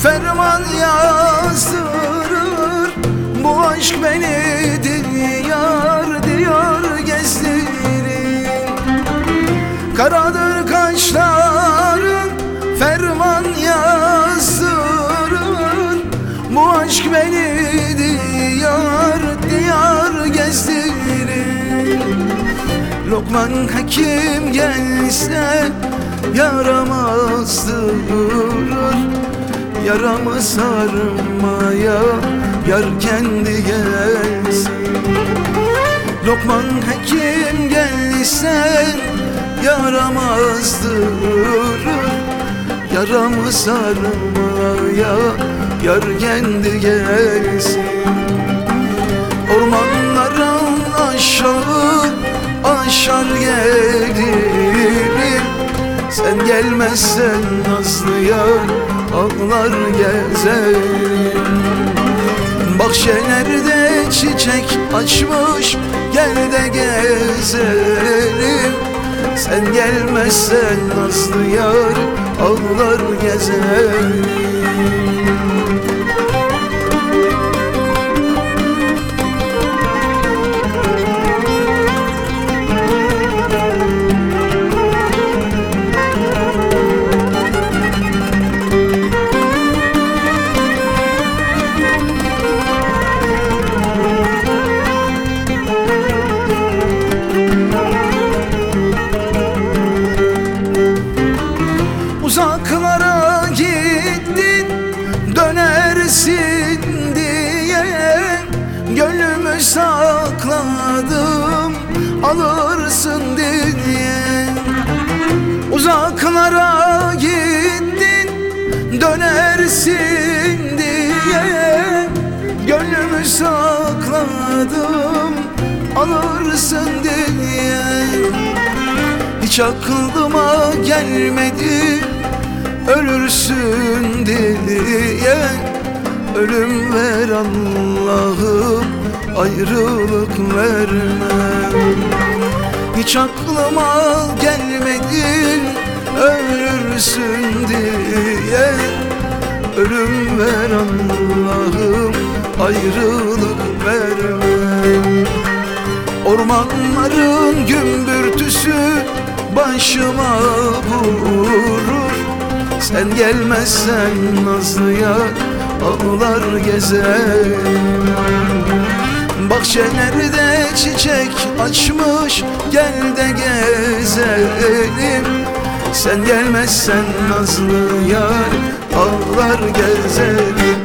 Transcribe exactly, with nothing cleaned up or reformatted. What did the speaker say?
ferman yazdırır. Bu aşk beni diyar diyar gezdirir. Karadır kaşların, ferman yazdırır. Bu aşk beni diyar diyar gezdirir. Lokman Hekim gelse yaramı azdırır. Yaramı sarmaya yar kendi gelsin. Lokman Hekim gelse yaramı azdırır. Yaramı sarmaya yar kendi gelsin. Ormanların aşağı aşar gelirim. Sen gelmezsen nazlı yar ağlar gezerim. Bahçelerde çiçek açmış, gel de gezelim. Sen gelmezsen nazlı yar ağlar gezerim. Uzaklara gittin, dönersin diye gönlümü sakladım, alırsın diye. Uzaklara gittin, dönersin diye gönlümü sakladım, alırsın diye. Hiç aklıma gelmedi ölürsün diye. Ölüm ver Allah'ım, ayrılık verme. Hiç aklıma gelmedi ölürsün diye. Ölüm ver Allah'ım, ayrılık verme. Ormanların gümbürtüsü başıma vurur. Sen gelmezsen nazlı yar ağlar gezerim. Bahçelerde çiçek açmış, gel de gezelim. Sen gelmezsen nazlı yar ağlar gezerim.